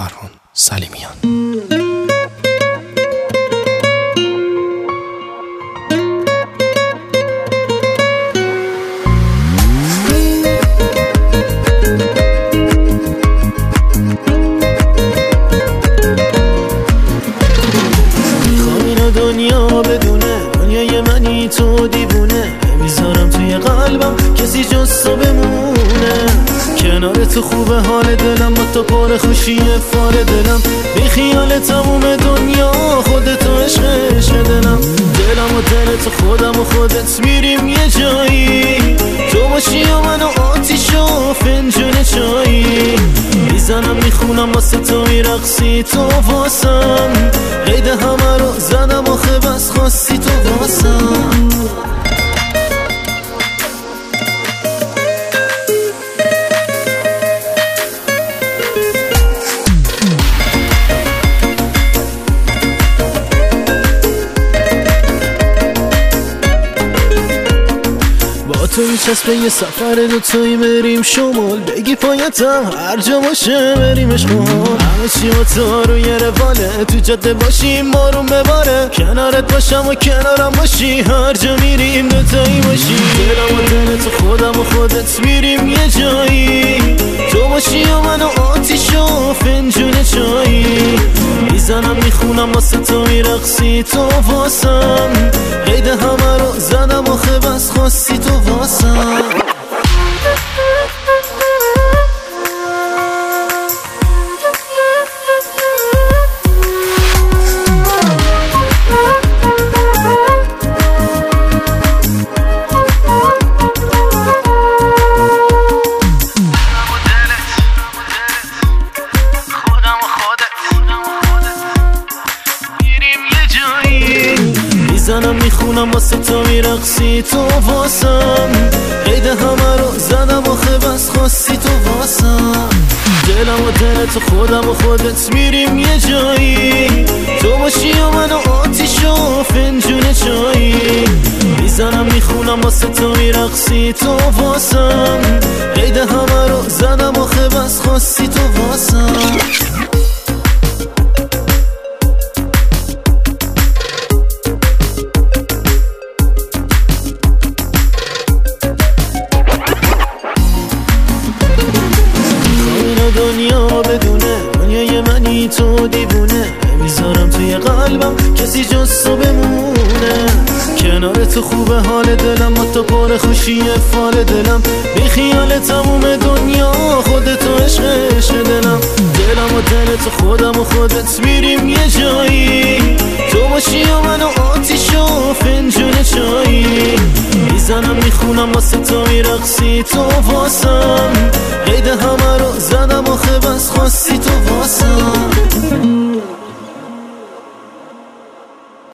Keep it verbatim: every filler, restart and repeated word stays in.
فرهان سلیمیان. دنیا بدونه دنیای منی تو دیوونه، نمیذارم توی قلبم کسی جز تو بمونه. کنار تو خوبه حال دلم، با تو پر خوشی فال دلم، بی خیال تموم دنیا خودتو عشق عشق دلم. دلم و دل تو خودم و خودت میریم یه جایی، تو باشی و من و آتیش و فنجون چایی. میزنم میخونم واسه تو میرقصی تو واسم، قید همه رو زدم آخه بس خواستی تو واسم. تو میچسبه یه سفر دوتایی بریم شمال، بگی پایتم هر جا باشه بریمش خال. همه چی با تو روی رواله، تو جاده باشیم بارون بباره، کنارت باشم و کنارم باشی، هر جا میریم دوتایی باشی. دلم و دل تو خودم و خودت میریم یه جایی، تو باشی و من و آتیش و فنجون چایی. میزنم میخونم واسه تو میرقصی تو واسم، قید همه رو زدم آخه بس خواستی تو واسم. میزنم میخونم واسه تو میرقصی تو واسم، قید همه رو زدم آخه بس خواستی تو واسم. دلم و دل تو خودم و خودت میریم یه جایی، تو باشی و من و آتیش و فنجون چایی. میزنم میخونم واسه تو میرقصی تو واسم، قید همه رو زدم آخه بس خواستی تو واسم. دنیا بدونه دنیای منی تو دیوونه، نمیذارم توی قلبم کسی جز تو بمونه. کنار تو خوبه حال دلم، با تو پر خوشی فال دلم، بی خیال تموم دنیا خودتو عشق عشق دلم. دلم و دل تو خودم و خودت میریم یه جایی، تو باشی و من و آتیش و فنجون چایی. میزنم میخونم واسه تو میرقصی تو واسم، قید همه رو زدم آخه بس خواستی تو